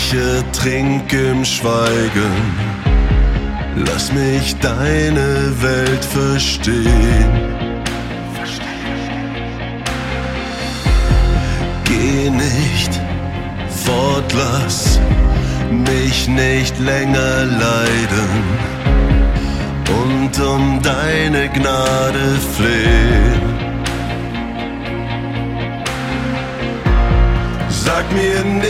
Ich ertrink im Schweigen, lass mich deine Welt verstehen. Geh nicht fort, lass mich nicht länger leiden und um deine Gnade flehen. Sag mir nicht,